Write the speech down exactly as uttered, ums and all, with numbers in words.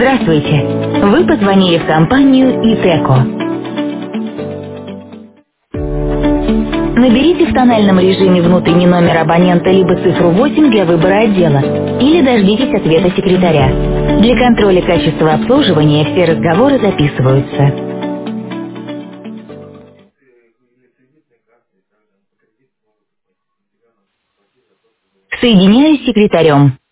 Здравствуйте. Вы позвонили в компанию ИТЭКО. Наберите в тональном режиме внутренний номер абонента либо цифру восемь для выбора отдела, или дождитесь ответа секретаря. Для контроля качества обслуживания все разговоры записываются. Соединяюсь с секретарем.